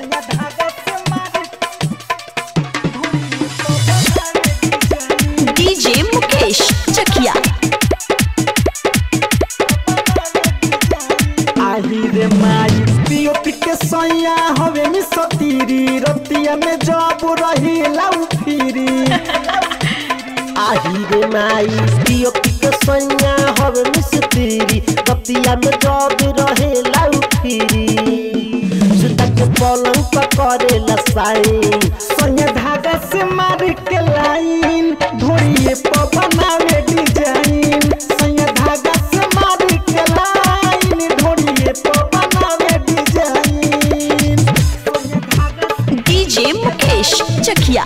DJ Mukesh Chakiya. आही रे माई पियो पिके सैया हवे में सतीरी रतिया में जब रही लाउ फिरी। आही रे माई पियो पिके सैया हवे में सतीरी रतिया में जब रहे लाउ फिरी। सुता के पलंग पर करे लसाई सैया धागा से मार के लाइन धोरिए पर बनावे डिजाइन। सैया धागा से मार के लाइन धोरिए पर बनावे डिजाइन। डीजे मुकेश चकिया।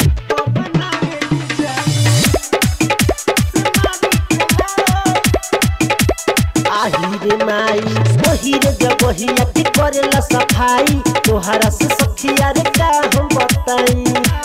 आही रे माई वही रे जगहिया की करेला सफाई तोहरा से सखिया रे का हम बताई।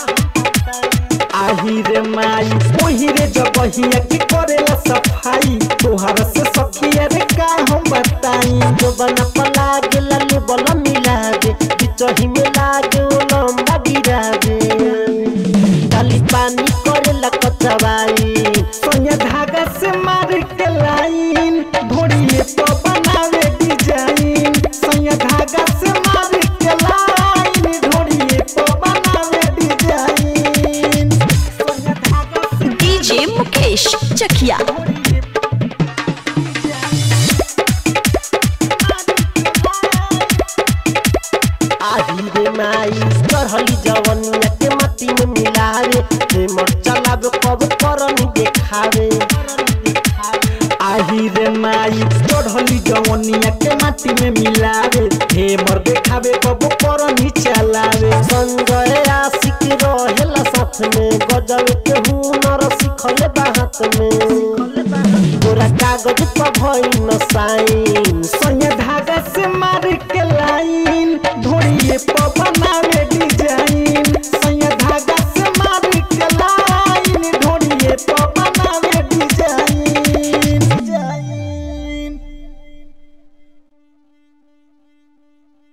आही रे माई वही रे जगहिया की करेला सफाई तोहरा से सखिया रे का हम बताई। जो बना पला गेला ले बला मिला दे बिचही में लागे लंबा गिरा दे डाली पानी करेला कचवाई। सोनिया धागा से मार के लाइन धोरिए पर बनावे डिजाइन। सोनिया धागा से मार के लाइन धोरिए पर बनावे डिजाइन। डीजे मुकेश चकिया। आही रे माई चढ़ली जवनिया के माटी में मिलावे मोर चलावे कब करनी देखावे। आही रे माई चढ़ली जवनिया के माटी में मिलावे हे मोर देखावे कब करनी चलावे। संजय आशिक रहेला साथ में गजब के हुनर सिखले बात में तोरा कागज पर भइल साइन। सैया धागा से मार के लाइन धोरिए पर